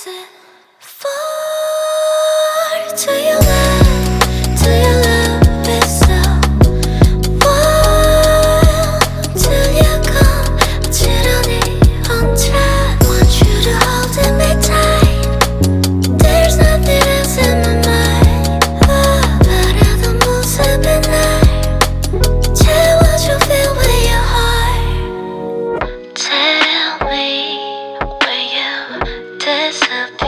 Is it far to your left? To your love is so wild till you come. 어지러니 혼자 want you to hold me tight. There's nothing else in my mind. 바라던 모습이 날 채워줘. Feel with your heart. Tell me where you disappear.